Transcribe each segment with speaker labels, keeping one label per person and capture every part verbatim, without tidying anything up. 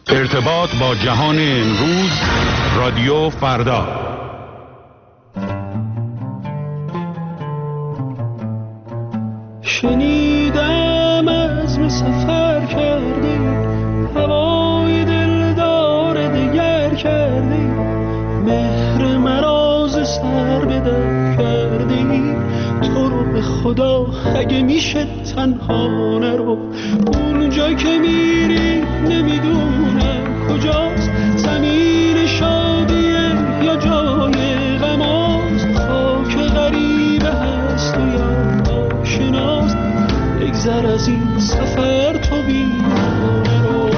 Speaker 1: ارتباط با جهان امروز، رادیو فردا.
Speaker 2: شنیدم عزم سفر کردی، هوای دلدار دگر کردی، مهر مراز سر به در کردی. تو رو به خدا اگه میشه تنها نرو، اونجا که میری نمیدونم کجاست، زمین شادیه یا جای غماست، خاک غریبه هست و یا آشناست. بگذر از این سفر تو بیمانه رو.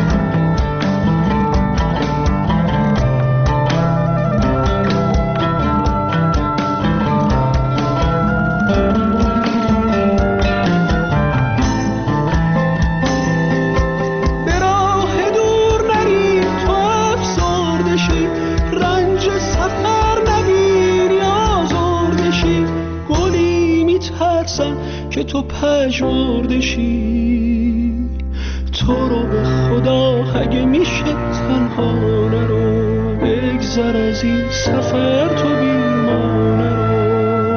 Speaker 2: که تو پژمرده شی، تو رو به خدا اگه میشه تنها نرو، بگذر از این سفر تو بیمانه رو.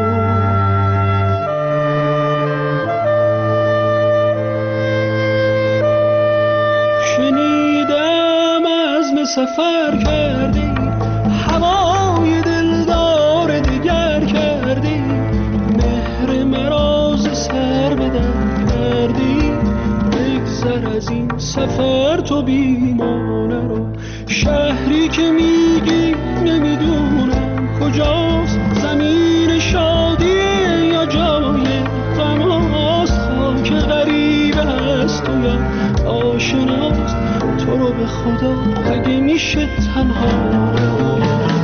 Speaker 2: شنیدم عزم سفر کردی، هوای دلدار دگر کردی، مهر مراز سر به در کردی. بگذر از این سفر تو بیمانه رو. شهری که میگی نمیدونم کجاست، زمین شادیه یا جای غماست، خاک غریبه هست و یا آشناست. تو رو به خدا اگه میشه تنها رو.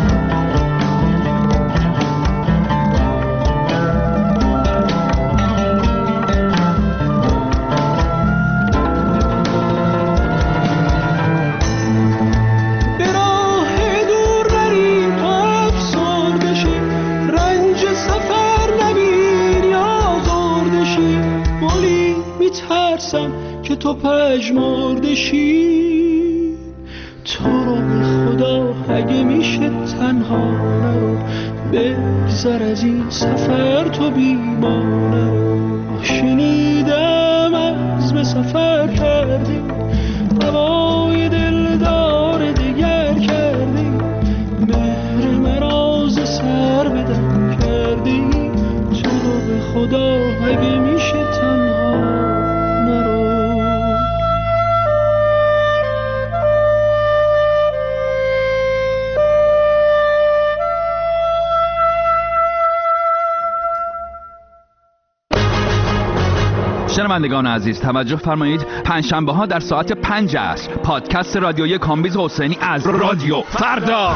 Speaker 2: که تو پژمرده شی، تو رو به خدا اگه میشه تنها نرو، بگذر از این سفر تو بیمانه رو. شنیدم عزم سفر کردی، هوای دلدار دگر کردی، مهر مراز سر به در کردی. تو رو به خدا اگه میشه تنها
Speaker 3: شنوندگان عزیز توجه فرمایید. پنجشنبه ها در ساعت پنج عصر پادکست رادیویی کامبیز حسینی از رادیو فردا.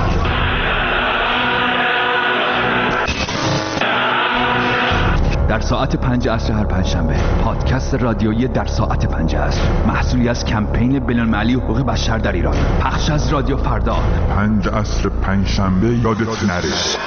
Speaker 3: در ساعت پنج عصر هر پنجشنبه پادکست رادیویی در ساعت پنج عصر، محصولی از کمپین بین‌المللی حقوق بشر در ایران، پخش از رادیو فردا.
Speaker 4: پنج عصر پنجشنبه یادت نره.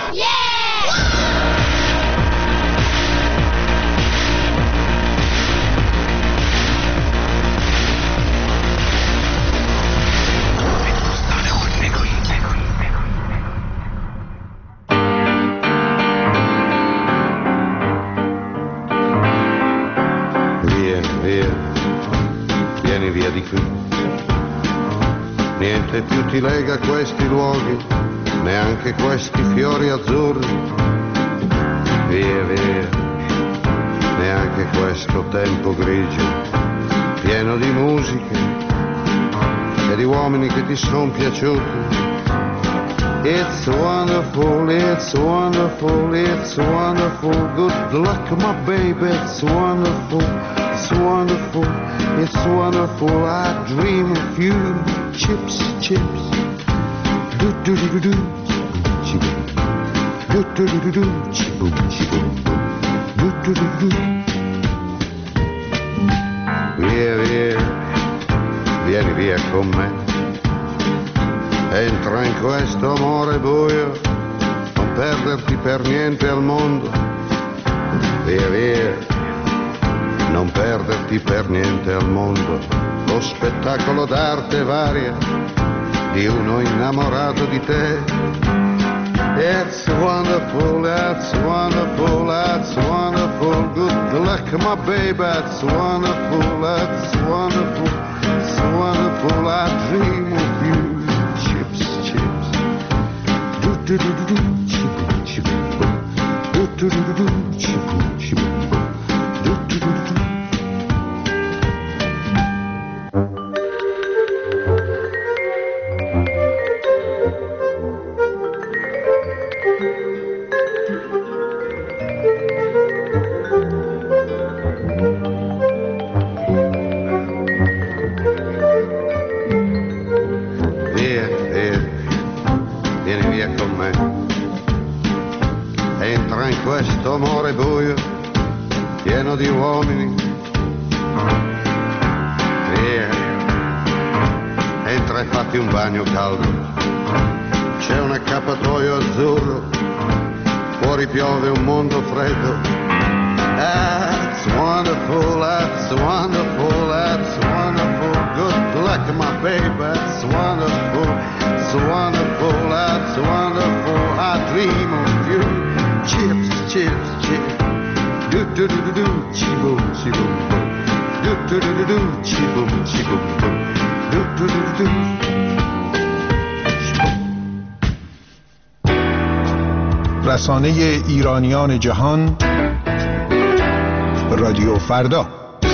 Speaker 5: Niente più ti lega questi luoghi, neanche questi fiori azzurri. Via, via, neanche questo tempo grigio, pieno di musiche e di uomini che ti son piaciuti. It's wonderful, it's wonderful, it's wonderful. Good luck, my baby, it's wonderful, it's wonderful, it's wonderful. I dream of you. Chips, chips, do do do do do, chiboom, do do do do do, chiboom, chiboom, do do do do. Via, via, vieni via con me. Entra in questo amore buio, non perderti per niente al mondo. Via, via, non perderti per niente al mondo. lo spettacolo d'arte varia di uno innamorato di te. It's wonderful, it's wonderful, it's wonderful. Good luck, my baby, it's wonderful, it's wonderful, it's wonderful. I dream of you. Chips, chips. Do do do do do. Chip, chip. Do do do do do. Chip, chip. Do do do do. Questo amore buio, pieno di uomini. Via, entra e fatti un bagno caldo. C'è un accappatoio azzurro, fuori piove un mondo freddo. That's wonderful, that's wonderful, that's wonderful. Good luck, my baby, that's wonderful, that's wonderful, that's wonderful. I dream of you. Chips, chips, chips. Do do do do do. Chiboom, chiboom, boom. Do do do do do. Chiboom, chiboom, boom. Do do do do do.
Speaker 6: رسانه ایرانیان جهان، رادیو فردا.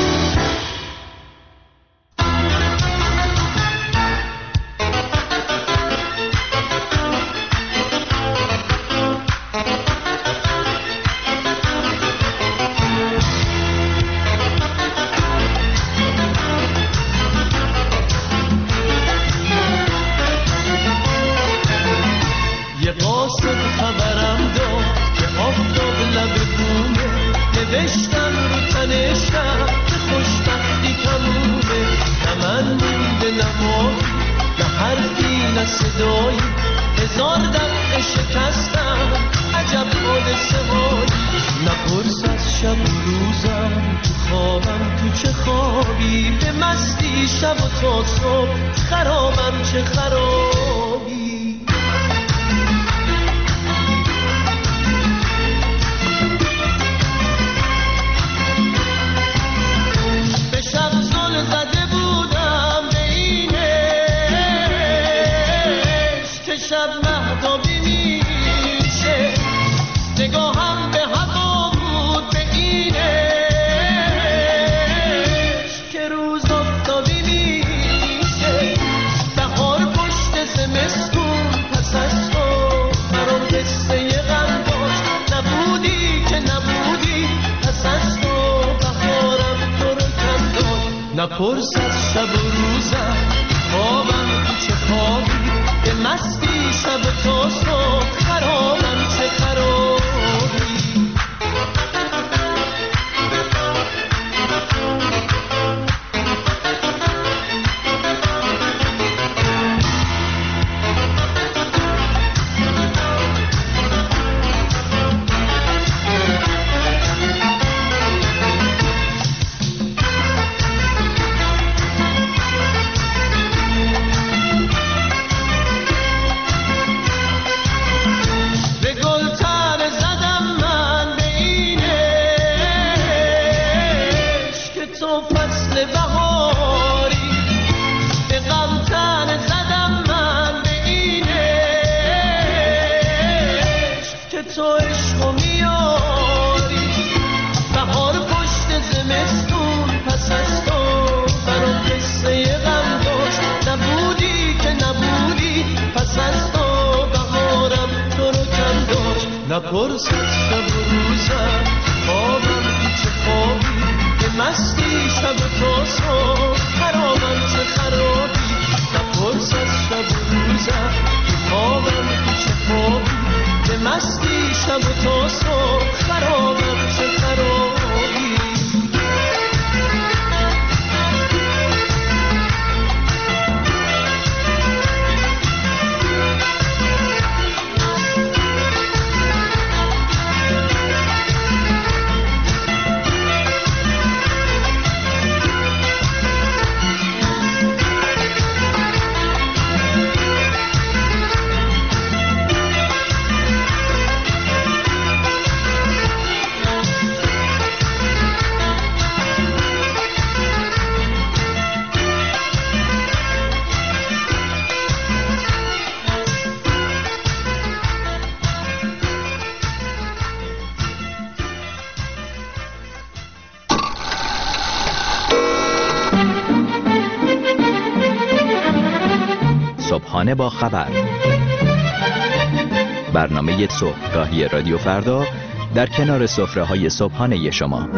Speaker 2: نپرس از شب و روزم خوابم چه خوابی به مستی شب تا صبح خرابم چه خرابی نپرس از شب و روزم خوابم چه خوابی به مستی شب تا صبح خرابم چه خرابی نپرس از شب و روزم خوابم چه خوابی به مستی شب تا صبح خرابم چه خرابی
Speaker 7: صبحانه با خبر، برنامه صبحگاهی رادیو فردا در کنار سفره‌های صبحانه شما.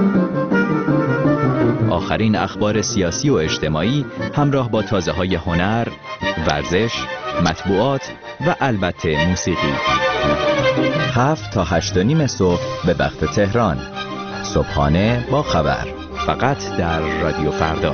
Speaker 7: آخرین اخبار سیاسی و اجتماعی همراه با تازه‌های هنر، ورزش، مطبوعات و البته موسیقی. هفت تا هشت و نیم صبح به وقت تهران. صبحانه با خبر، فقط در رادیو فردا.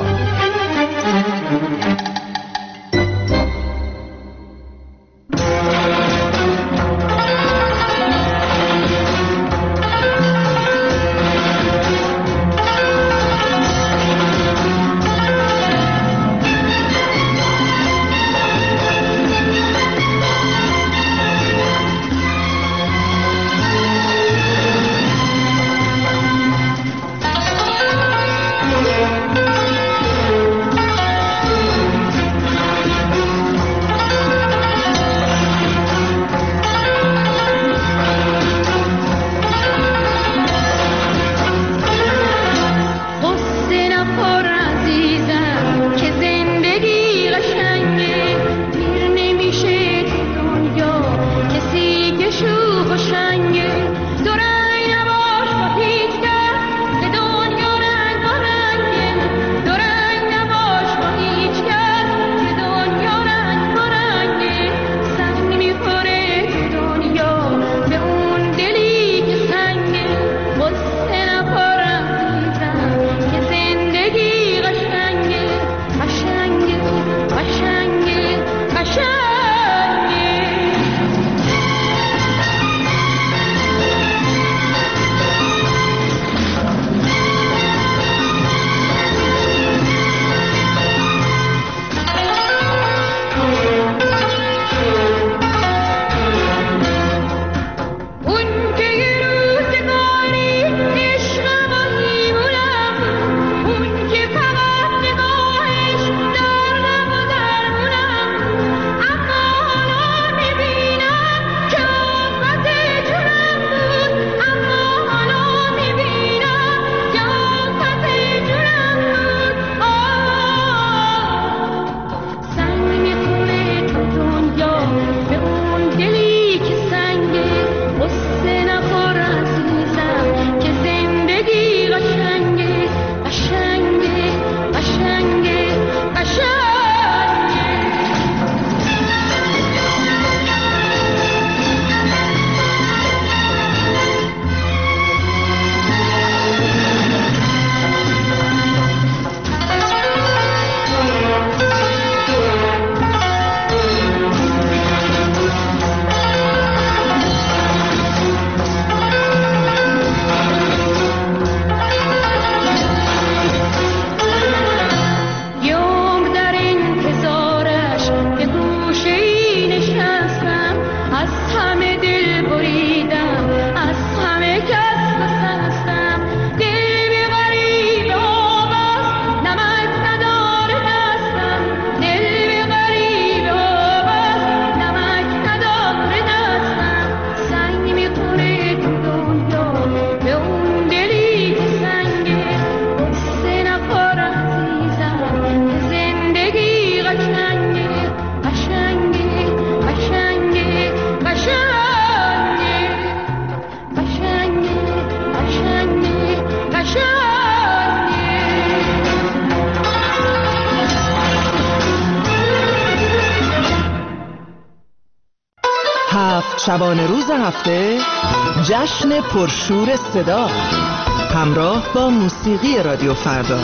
Speaker 8: شبانه روز هفته، جشن پرشور صدا همراه با موسیقی رادیو فردا.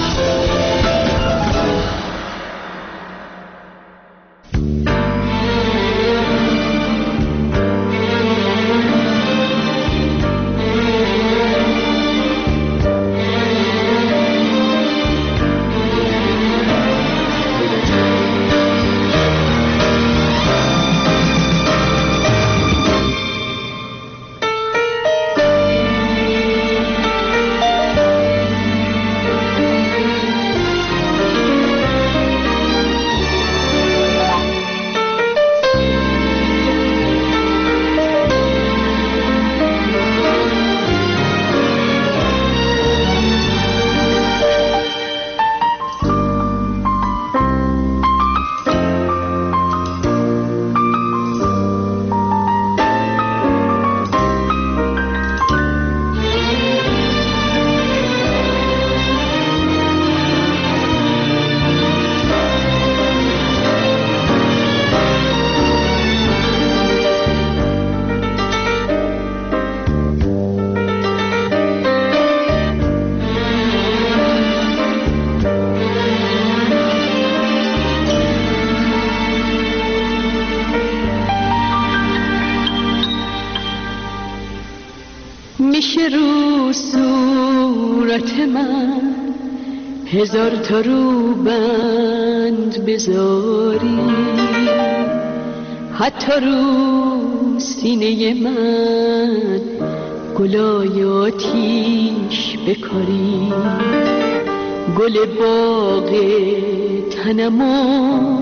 Speaker 9: میشه رو صورت من هزار تا رو بند بذاری، حتی رو سینه من گلای آتیش بکاری، گل باغ تنمو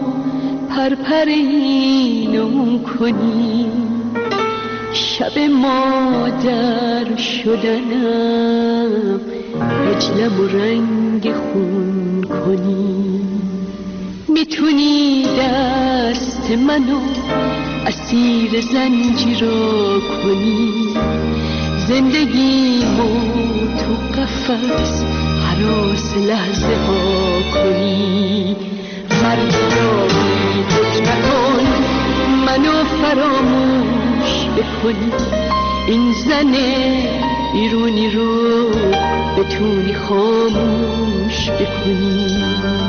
Speaker 9: پرپرینم کنی، شب مادر شدنم اجلم و رنگ خون کنی. میتونی دست منو اسیر زنجیرا کنی، زندگیمو تو قفس هراس لحظه ها کنی. مردمی فکر نکن منو فراموش بکنی، این زن ایرونی رو بتونی خاموش بکنی.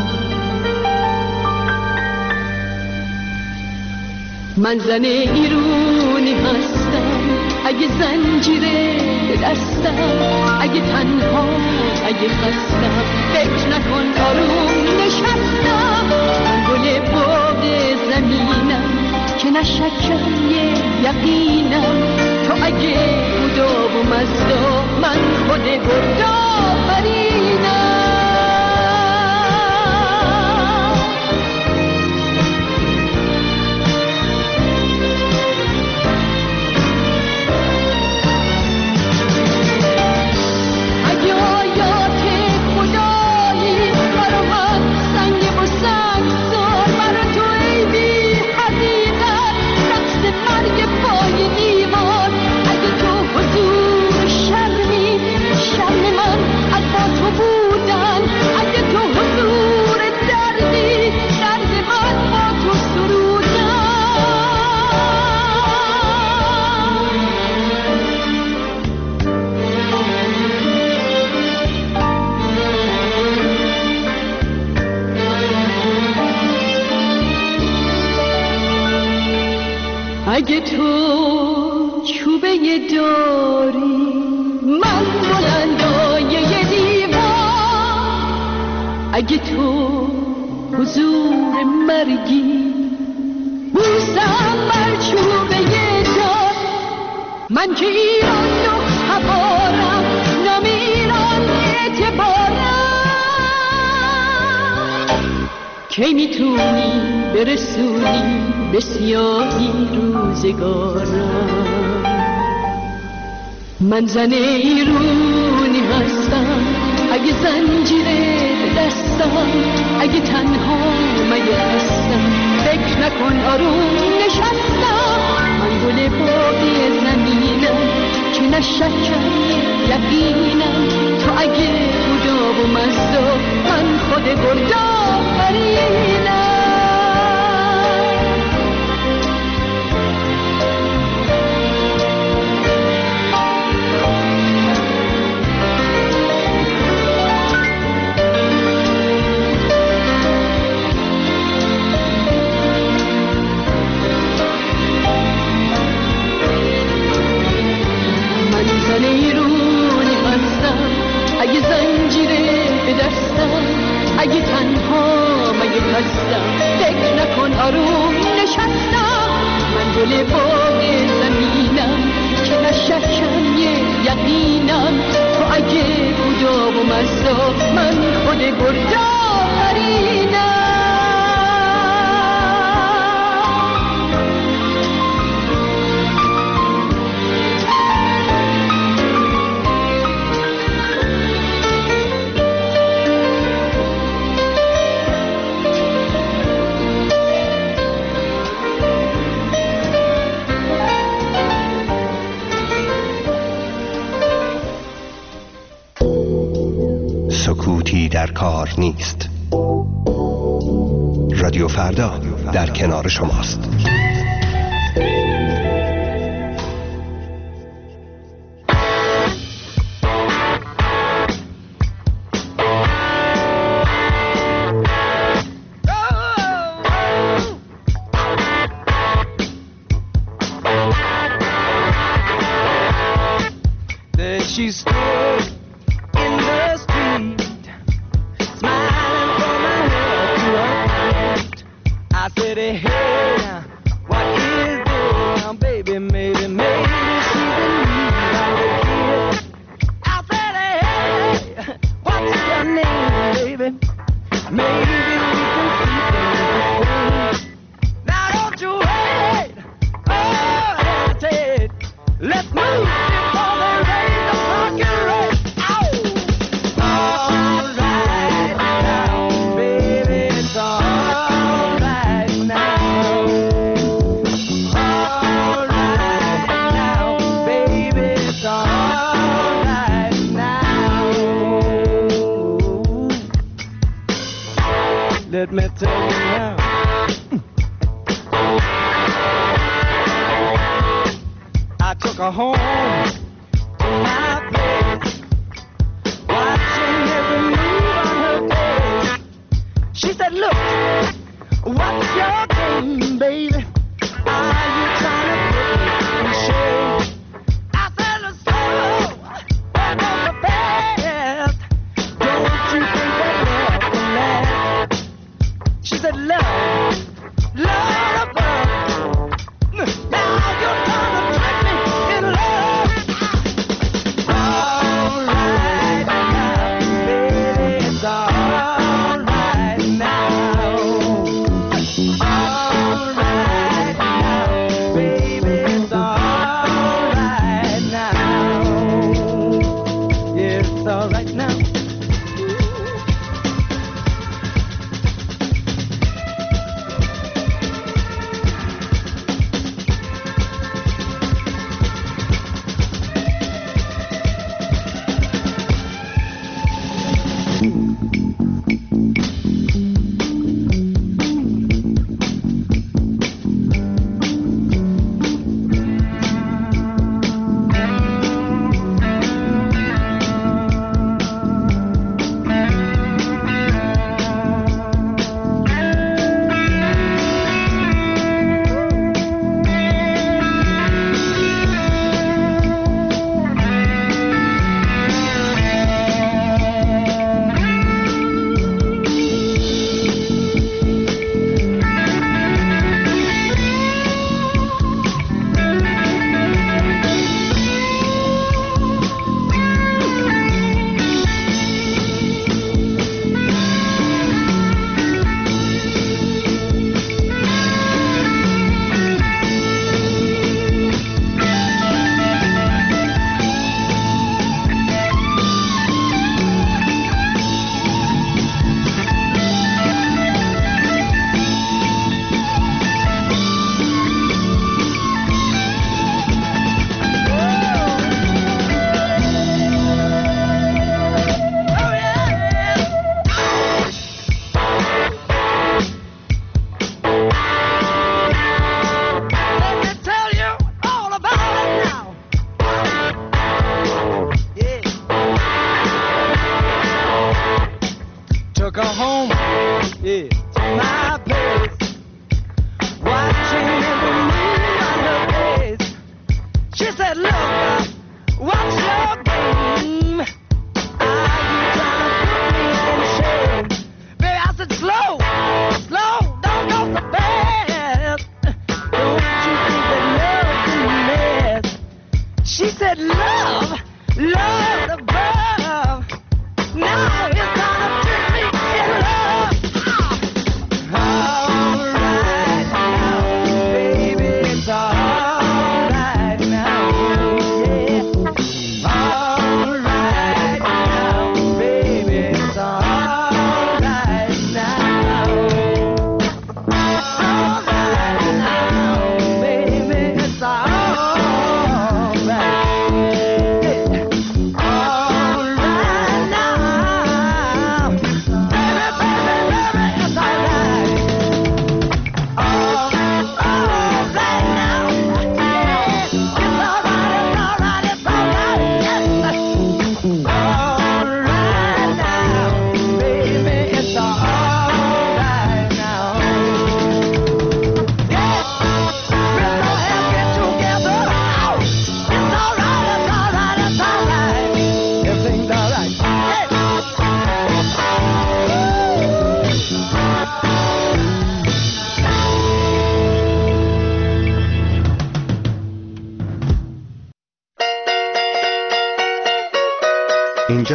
Speaker 9: من زن ایرونی هستم، اگه زنجیره به دستم، اگه تنها اگه خستم فکر نکن آروم نشستم. من گل باغ زمینم که نشکم یه یقینم، تو اگه بودا و مزدا من خود بردا فرینم. اگه تو چوبه داری من بلندای یه دیوار، اگه تو حضور مرگی بوسم بر چوبه دار، من که ایران و هوارم نام ایران اعتبارم. کی میتونی برسونی به سیاهی روزگارم؟ من زن ایرونی هستم، اگه زنجیره دستم، اگه تنها مگه هستم فکر نکن آروم نشستم. من گل باقی زمینم که نشکم یقینم، تو اگه بودا و مزدا من خود بردا فرینم. اگه زنجیره به دستم، اگه تنها مگه هستم فکر نکن آروم نشستم. من گل باغ زمینم که نشکم یه یقینم، تو اگه بودا و مزدا من خود بردا فرینم.
Speaker 10: سکوتی در کار نیست. رادیو فردا در کنار شماست.
Speaker 11: She's
Speaker 2: I said, hey, hey, what is this now, baby, maybe, maybe she's in need of a kiss. I said, hey, hey, what's your name, baby? Maybe we can see things the same. Now don't you wait, oh, hesitate. Let's move before they raise the fucking rate. Ow! All right now, baby, it's all right now. All right now, baby, it's all right now. Let me tell you now. I took her home to my place, watching every move on her face. She said, look, what's your game, baby? Are you trying to put me in shame? I said, let's go, walk on the path. Don't you think that love can last? She said, love, love above. Now you're trying to trick me in love. All right now, baby, it's all right now. All right now, baby, it's all right now. Yeah, it's all right now.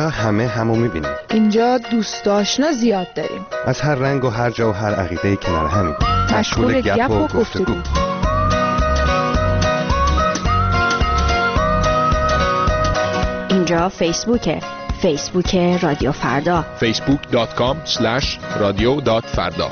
Speaker 10: اینجا همه همو میبینیم.
Speaker 11: اینجا دوست آشنا زیاد داریم.
Speaker 10: از هر رنگ و هر جا و هر عقیده‌ای کنار همین.
Speaker 11: مشغول گپ و گفتگو.
Speaker 12: اینجا فیسبوکه. فیسبوک رادیو فردا.
Speaker 13: فیسبوک دات کام اسلش رادیو دات فردا.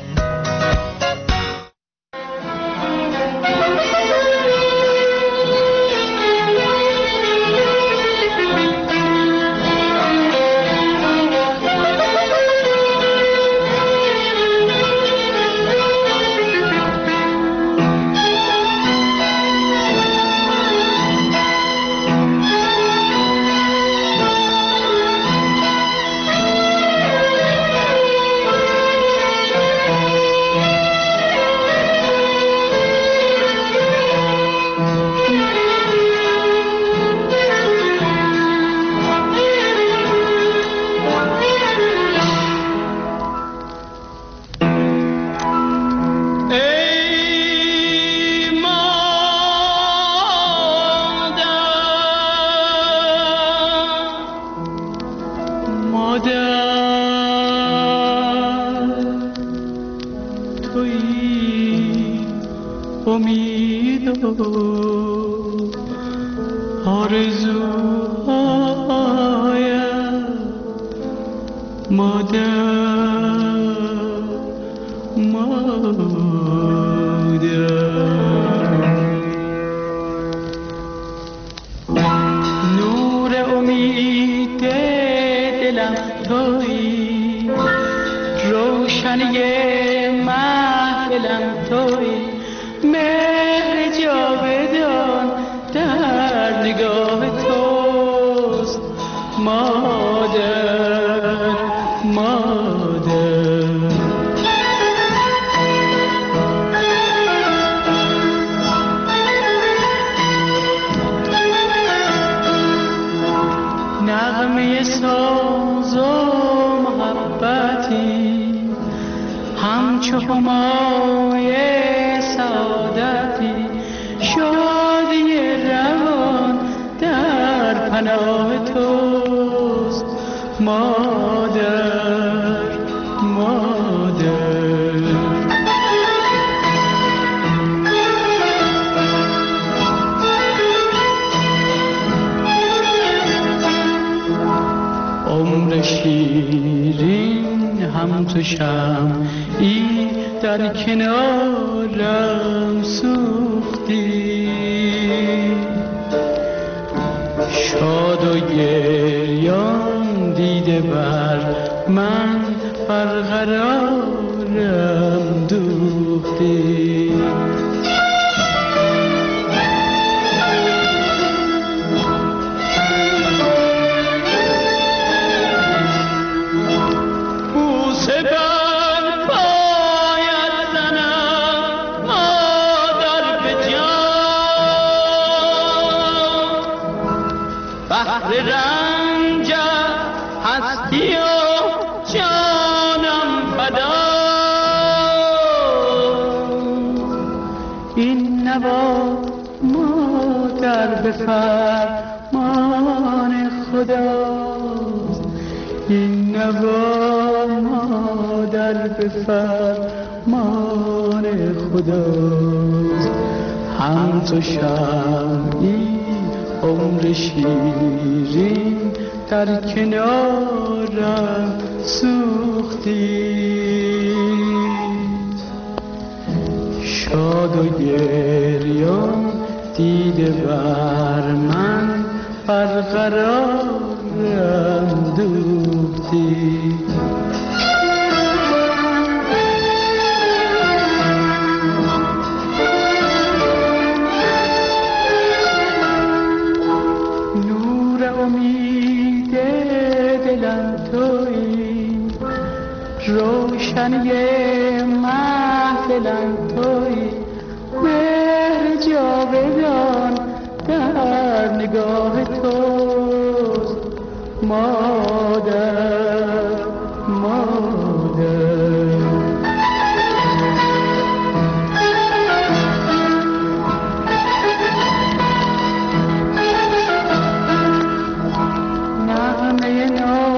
Speaker 9: نغمه نو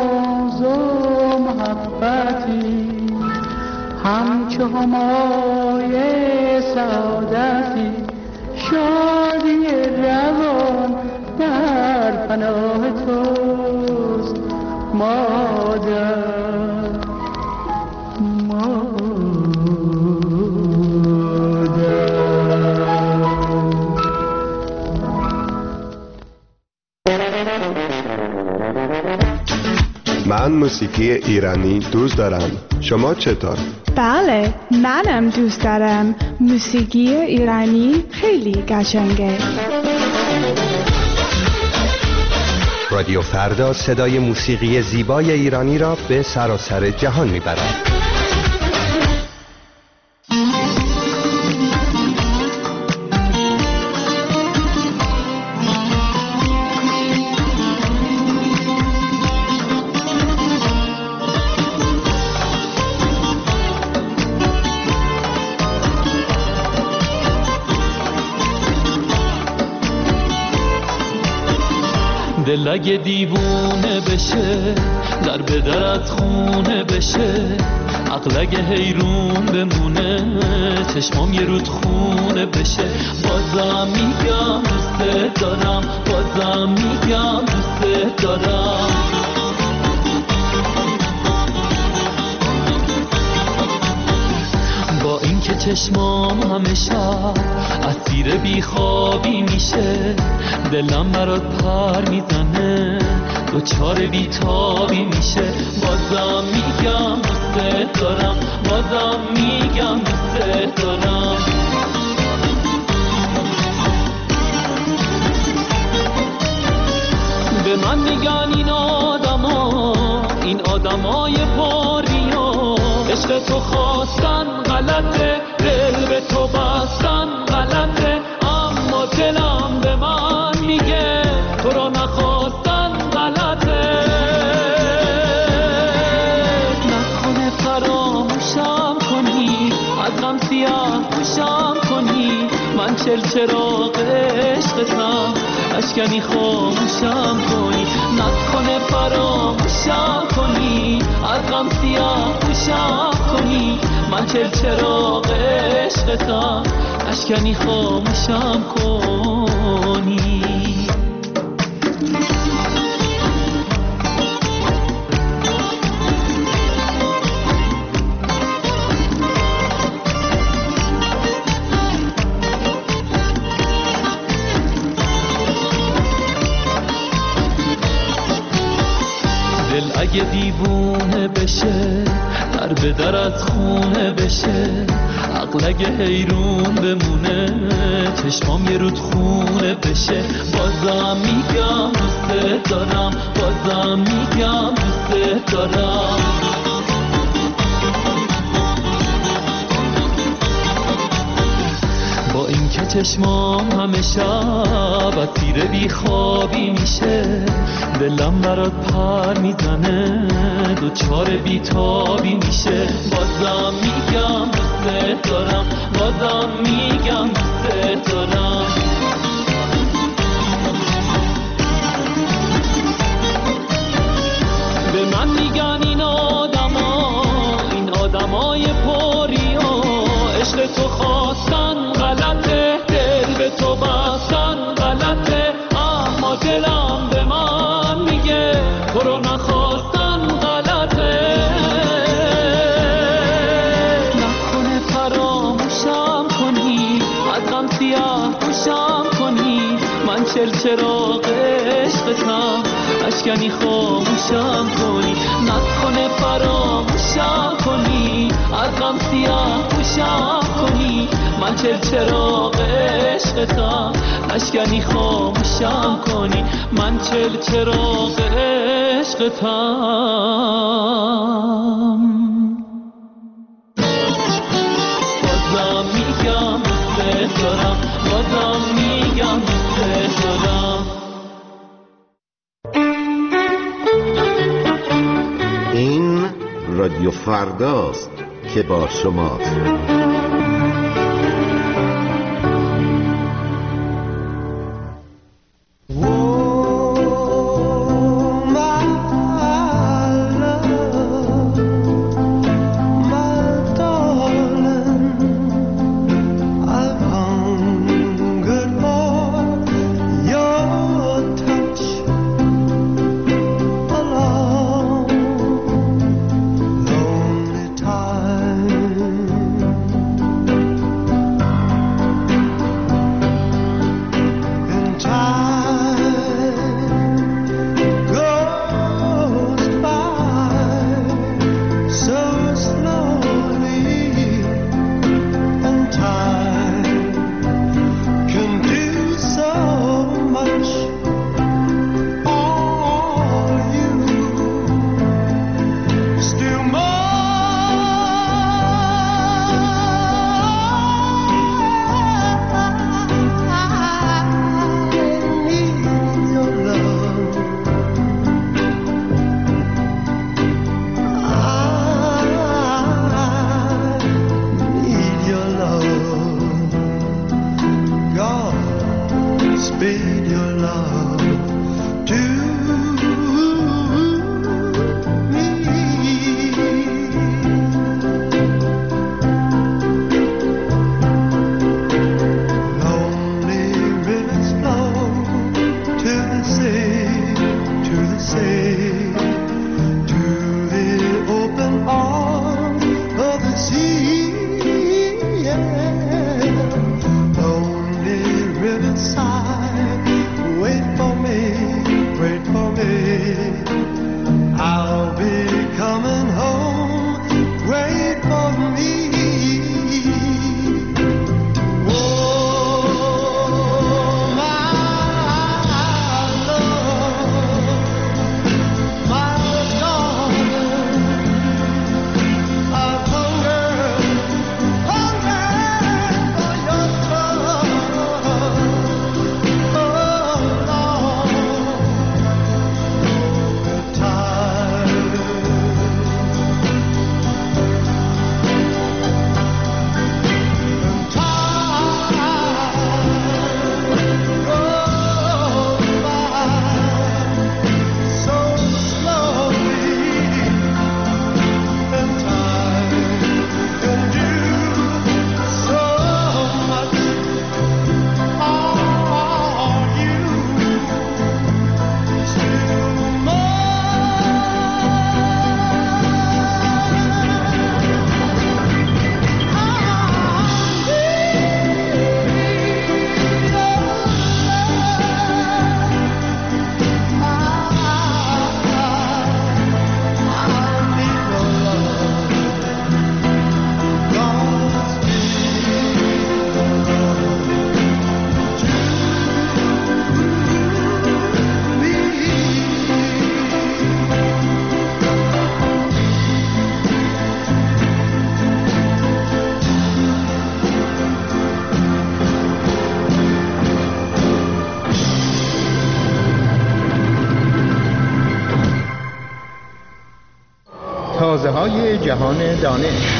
Speaker 9: پای سعادتی شادی روان در پناه توست مادر
Speaker 10: من موسیقی ایرانی دوست دارم. شما چطور؟
Speaker 11: بله، منم دوست دارم. موسیقی ایرانی خیلی قشنگه.
Speaker 10: رادیو فردا صدای موسیقی زیبای ایرانی را به سراسر جهان میبرد.
Speaker 2: دل اگه دیوونه بشه در به درت خونه بشه عقل اگه حیرون بمونه چشمام یه رود خونه بشه بازم میگم دوست دارم بازم میگم دوست دارم با اینکه چشمام همیشه اسیر بیخوابی میشه دلم برات پر میزنه دوچار بیتابی میشه بازم میگم دوست دارم بازم میگم دوست دارم به من میگن این آدما این آدمای پاریا عشق تو خواستن غلطه دل به تو بستن غلطه اما دلم به من میگه تو رو نخواستن غلطه نکنه فراموشم کنی از غم سیاه پوشم کنی من چل چراغ عشقتم اشکنی خاموشم کنی نکنه فراموشم کنی از غم سیاه پوشم کنی من چل چراغ عشقتم اشکنی خاموشم کنی دل اگه دیوونه بشه در به درت خونه بشه عقل اگه حیرون بمونه چشمام یه رود خونه بشه بازم میگم دوست دارم بازم میگم دوست دارم با اینکه چشمام همه شب اسیر بیخوابی میشه دلم برات پر میزنه دوچار بیتابی میشه بازم میگم دوست دارم بازم میگم دوست دارم به من میگن این آدما این آدمای پاریا عشق تو خواستن غلطه دل به تو بستن غلطه اما دلم به من میگه تو رو نخواستن غلطه نکنه فراموشم کنی از غم سیاه پوشم کنی من چل چراغ عشقتم اشکنی خاموشم کنی نکنه فراموشم کنی از غم سیاه پوشم کنی من چل چراغ عشقتم اشکنی خاموشم کنی من چل چراغ عشقتم بازم میگم دوست دارم بازم میگم دوست دارم
Speaker 5: این رادیو فرداست که با شماست.
Speaker 2: My darling made your love to
Speaker 6: تازه های جهان دانش.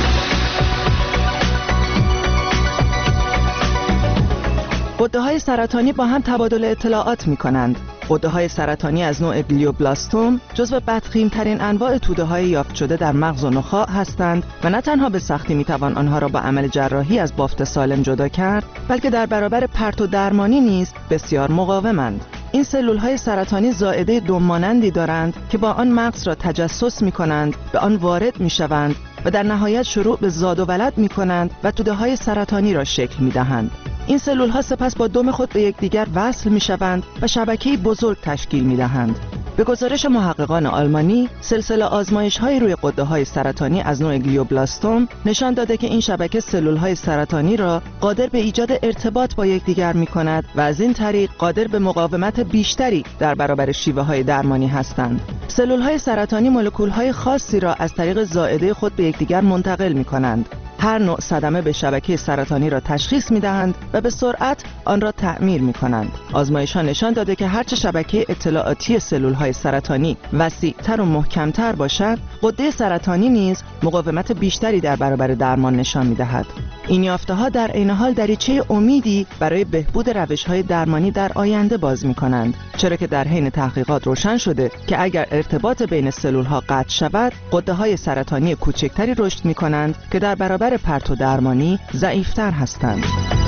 Speaker 8: غده‌های سرطانی با هم تبادل اطلاعات می‌کنند. غده‌های سرطانی از نوع گلیوبلاستوم جزو بدخیم‌ترین انواع توده‌های یافت شده در مغز و نخاع هستند و نه تنها به سختی می‌توان آنها را با عمل جراحی از بافت سالم جدا کرد، بلکه در برابر پرت و درمانی نیز بسیار مقاومند. این سلول‌های سرطانی زائده دم‌مانندی دارند که با آن مغز را تجسس می‌کنند، به آن وارد می‌شوند و در نهایت شروع به زاد و ولد می‌کنند و توده‌های سرطانی را شکل می‌دهند. این سلول‌ها سپس با دم خود به یکدیگر وصل می‌شوند و شبکه‌ای بزرگ تشکیل می‌دهند. به گزارش محققان آلمانی، سلسله آزمایش‌های روی غده‌های سرطانی از نوع گلیوبلاستوم نشان داده که این شبکه سلول‌های سرطانی را قادر به ایجاد ارتباط با یکدیگر می‌کند و از این طریق قادر به مقاومت بیشتری در برابر شیوه‌های درمانی هستند. سلول‌های سرطانی مولکول‌های خاصی را از طریق زائده خود به یکدیگر منتقل می‌کنند. هر نوع صدمه به شبکه سرطانی را تشخیص می‌دهند و به سرعت آن را تعمیر می‌کنند. آزمایش‌ها نشان داده که هرچه شبکه اطلاعاتی سلول‌های سرطانی وسیع‌تر و محکم‌تر باشد، غده سرطانی نیز مقاومت بیشتری در برابر درمان نشان می‌دهد. این یافته‌ها در عین حال دریچه امیدی برای بهبود روش‌های درمانی در آینده باز می‌کنند، چرا که در حین تحقیقات روشن شده که اگر ارتباط بین سلول‌ها قطع شود، غده‌های سرطانی کوچکتری رشد می‌کنند که در برابر پرت و درمانی ضعیف‌تر هستند.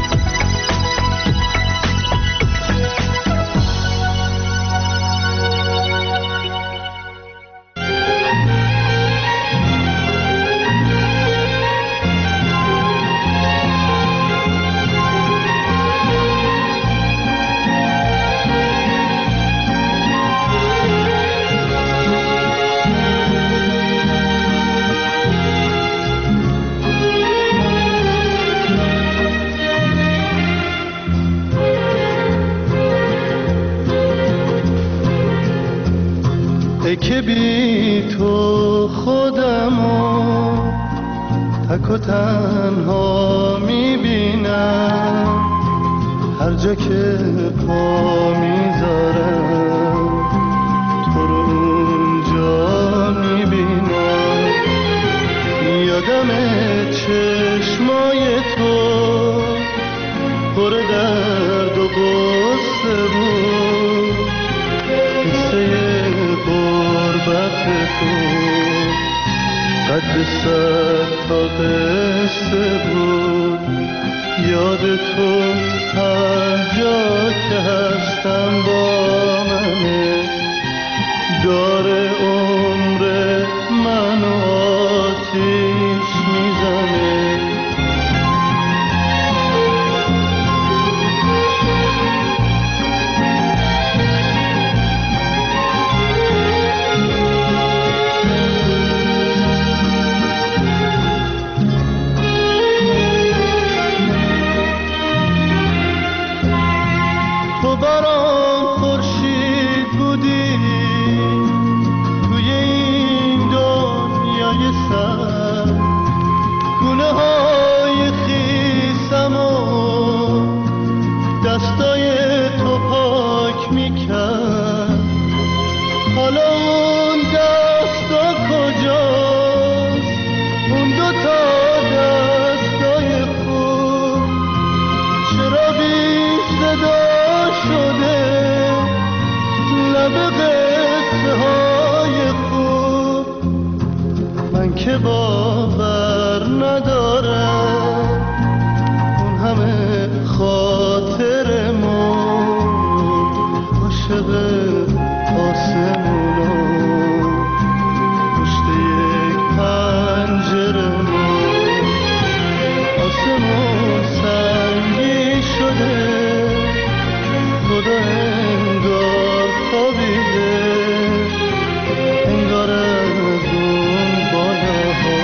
Speaker 2: که بی تو خودمو تک و تنها میبینم، هر جا که پا میذارم تو رو اونجا میبینم. یادم چشمای تو پر درد و غصه قصه بود، قصه غربت تو قد صد تا قصه بود. یاد تو هر جا که هستم با منه، داره عمر منو آتیش میزنه. تو برام خورشید بودی توی این دنیای سر، گونه های خیسم و دستای تو پاک میکرد. حالا اون دستا کجاست، اون دوتا دستای خوب چرا بی صدا شده لب قصه های خوب؟ من که باور ندارم اون همه خاطرمون عاشق آسمونا پشت یک پنجرمون. آسمون سنگی شده، خدا انگار خوابیده، انگار از اون بالاها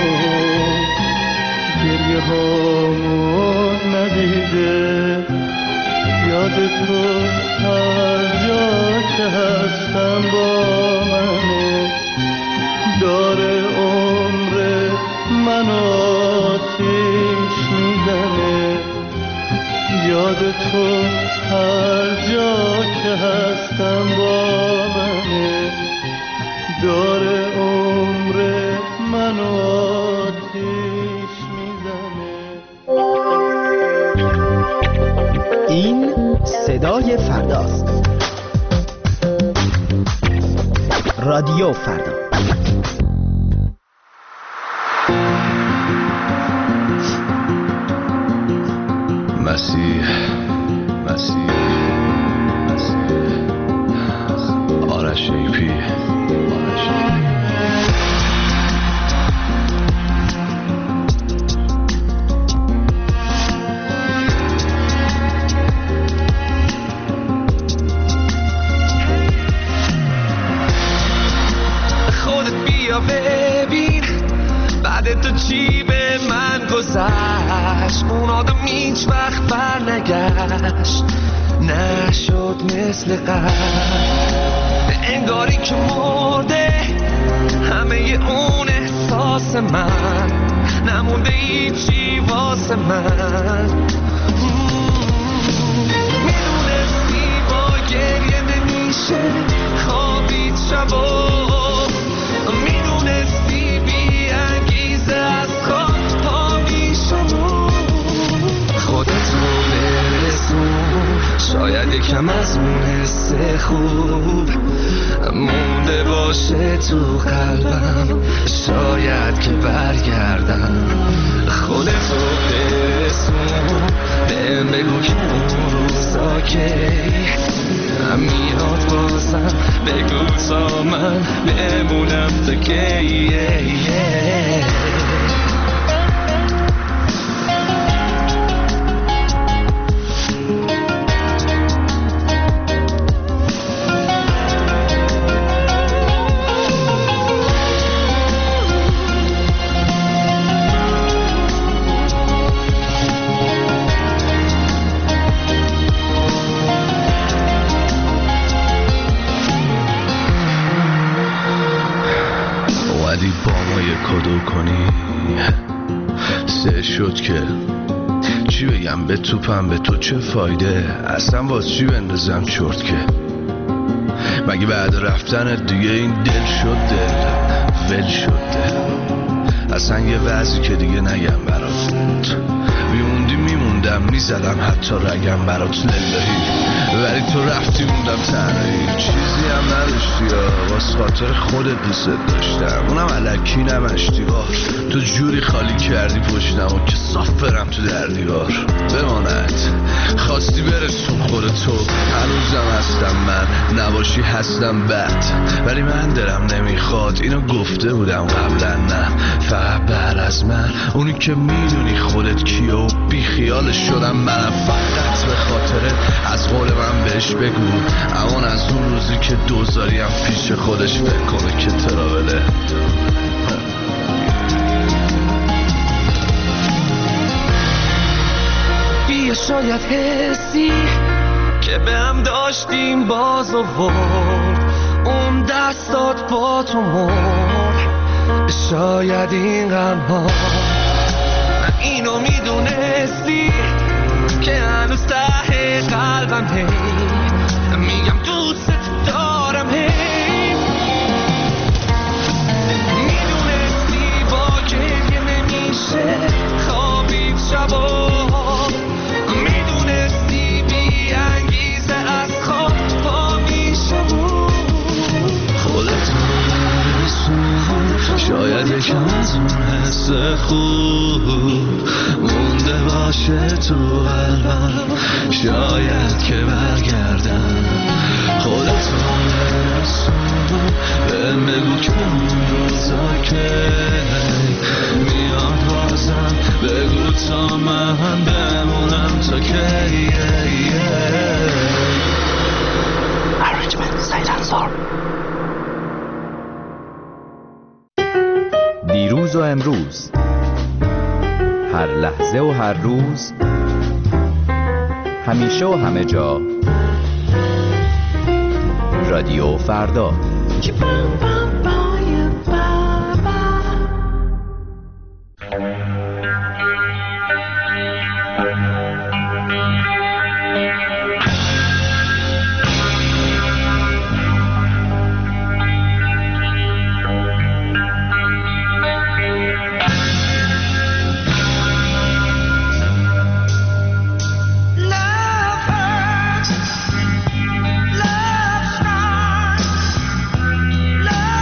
Speaker 2: گریه هامون ندیده. یاد تو هر جا که هستم با منه، داره عمر منو آتیش میزنه. یاد تو هر جا که هستم با منه، داره عمر منو آتیش میزنه.
Speaker 6: این صدای فرداست. رادیو فردا.
Speaker 14: مسیح مسیح مسیح آرش ایپی آرش
Speaker 2: خودت بیا ببین بعد تو چی به من گذشت. اون آدم هیچ وقت بر نگشت، نشد مثل قبل، انگاری که مرده همه اون احساس من، نمونده هیچی واسه من. میدونستی با گریه نمیشه خوابید شبا، میدونستی بی انگیزه از خواب پا میشم. خودت رو برسون، شاید یکم از اون حس خوب مونده باشه تو قلبم، شاید که برگردم. خودت رو برسون، بهم بگو که اون روزا که میاد بازم، بگو تا من بمونم تا کی.
Speaker 14: کدو کنی سه شد که چی بگم به توپم، به تو چه فایده، اصلا واس چی بندازم چرت که مگه بعد رفتن دیگه این دل شد دل ول شد دل. اصلا یه وضعی که دیگه نگم برات، میموندی میموندم میزدم حتی رگم برات. للهی ولی تو رفتی موندم تنهایی، چیزی هم نداشتی یا واسه خاطر خودت دوست داشتم، اونم الکی نمشتی بار. تو جوری خالی کردی پشتمو که صاف برم تو در دیوار. بماند خواستی برسون خود تو، هنوزم هستم من، نباشی هستم بد، ولی من دلم نمیخواد، اینو گفته بودم قبلا، نه فقط بعد از من. اونی که میدونی خودت کیه و بی خیالش شدم منم، فقط به خاطر از قول من بهش بگو، امان از اون روزی که دوزاریم پیش خودش فکر کنه که تراوله.
Speaker 2: بیا شاید حسی که به هم داشتیم باز آورد، اون دستات با تو مرد، شاید این غم‌ها اینو میدونستی که هنوز ته قلبم هی میگم دوست دارم، هی میدونستی با گریه نمیشه خوابید شبا، میدونستی بی انگیزه از خواب پا میشم، خودتو برسون شاید یکم از اون حس خوب مونده باشه تو قلبم، شاید که برگردم. خودتو برسون بهم بگو که اون روزا که میاد بازم، بگو تا من بمونم تا که
Speaker 6: Arrangement Silencer.
Speaker 7: دیروز و امروز، هر لحظه و هر روز، همیشه و همه جا، رادیو فردا.
Speaker 2: Love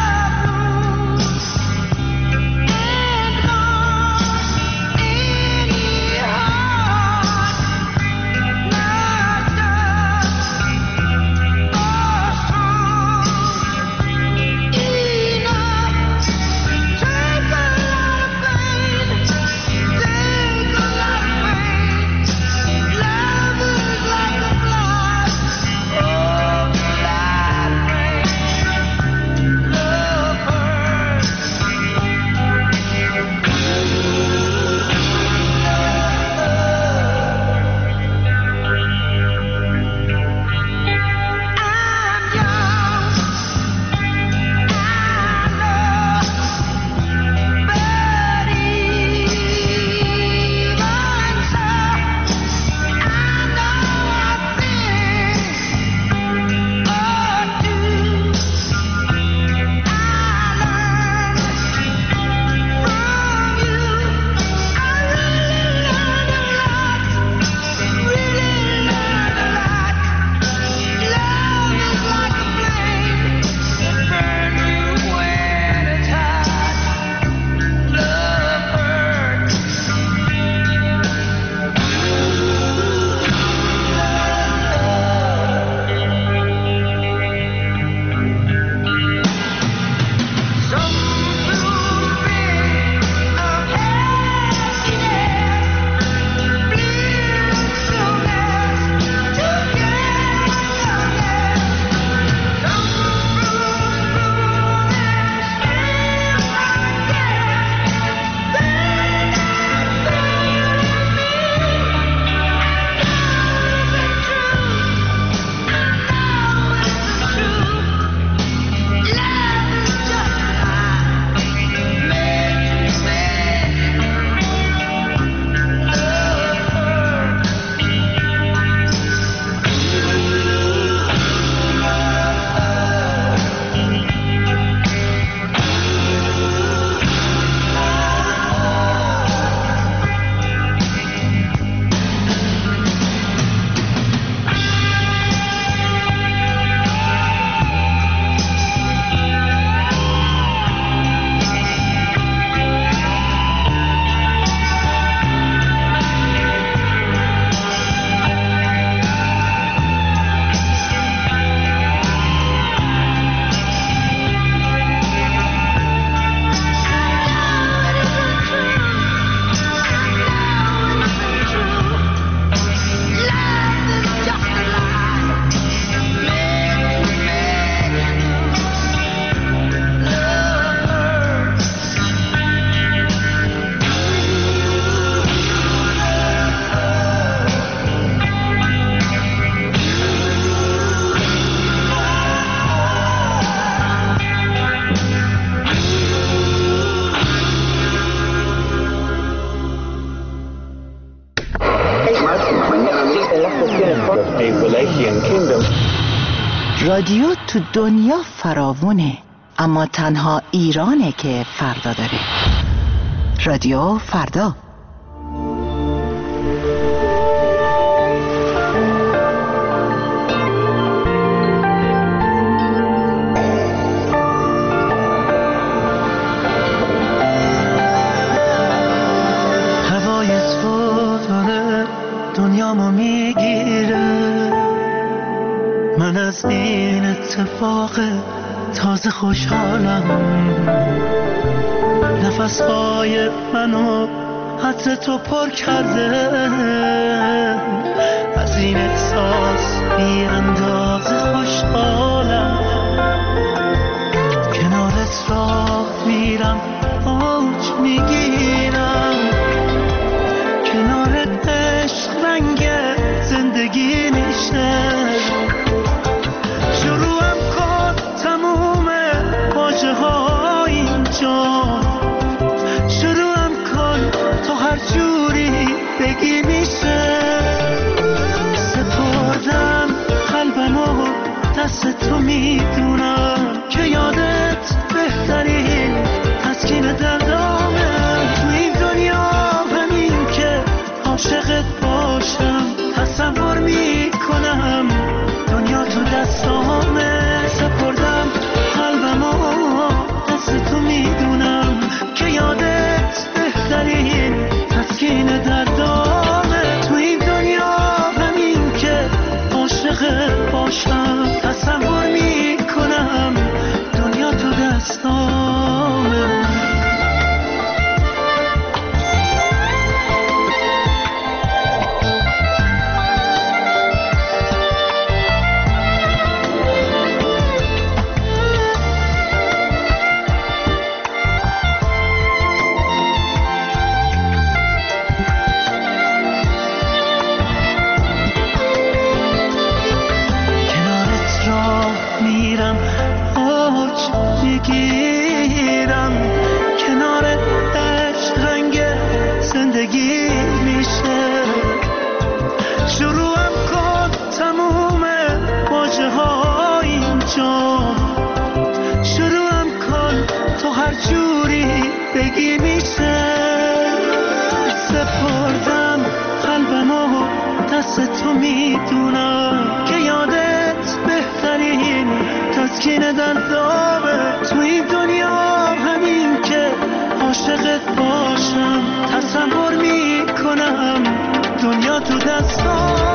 Speaker 8: رادیو تو دنیا فراوونه، اما تنها ایرانه که فردا داره. رادیو فردا.
Speaker 2: دنیامو میگیره، من از این اتفاق تازه خوشحالم. نفسهای منو عطر تو پر کرده، از این احساس بی اندازه خوشحالم. کنارت راه میرم، اوج میگیرم، کنارت عشق رنگ زندگی میشه. شروعم کن تموم واژه ها اینجا، شروعم کن تو هر جوری بگی میشه. سپردم قلبمو دست تو، میدونم که یادت بهترین تسکین دردامه. تو این دنیا همین که عاشقت باشم، تصور میکنم دنیا تو دستامه. سپردم قلبمو دست تو، میدونم که یادت بهترین تسکین دردامه. تو این دنیا همین که عاشقت باشم، تصور میکنم دنیا تو دستامه. میگیرم، کنار عشق رنگ زندگی میشه. شروعم کن تموم واژه ها اینجا، شروعم کن تو هر جوری بگی میشه. سپردم قلبمو دست تو، میدونم که یادت بهترین تسکین دردامه. تو این دنیا همین که عاشقت باشم، تصور میکنم دنیا تو دستام.